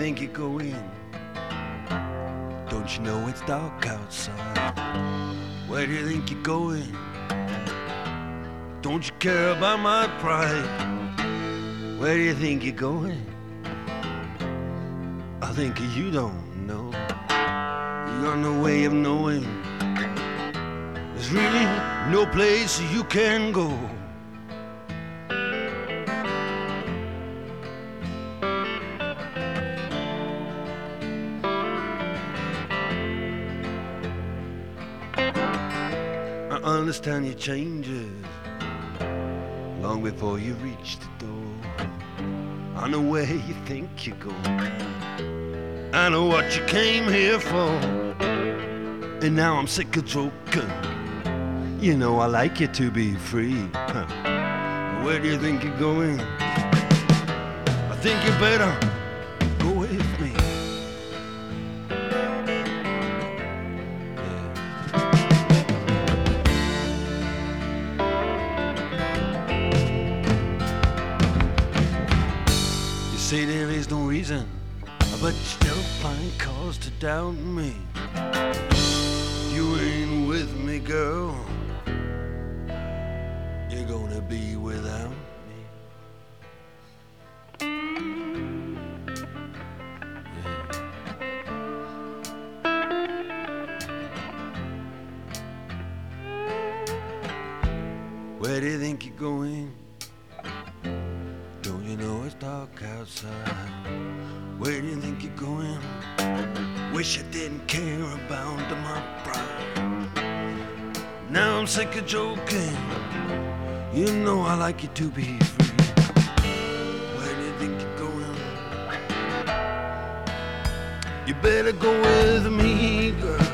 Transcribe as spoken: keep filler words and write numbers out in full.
think you're going? Don't you know it's dark outside? Where do you think you're going? Don't you care about my pride? Where do you think you're going? I think you don't know. You got no way of knowing. There's really no place you can go. I understand your changes long before you reach the door. I know where you think you're going. I know what you came here for. And now I'm sick of joking. You know I like you to be free. Huh. Where do you think you're going? I think you better go with me. You say there is no reason, but you still find cause to doubt me. You ain't with me, girl. You're gonna be without me. Yeah. Where do you think you're going? Don't you know it's dark outside? Where do you think you're going? Wish I didn't care about my pride. Now I'm sick of joking. You know I like you to be free. Where do you think you're going? You better go with me, girl.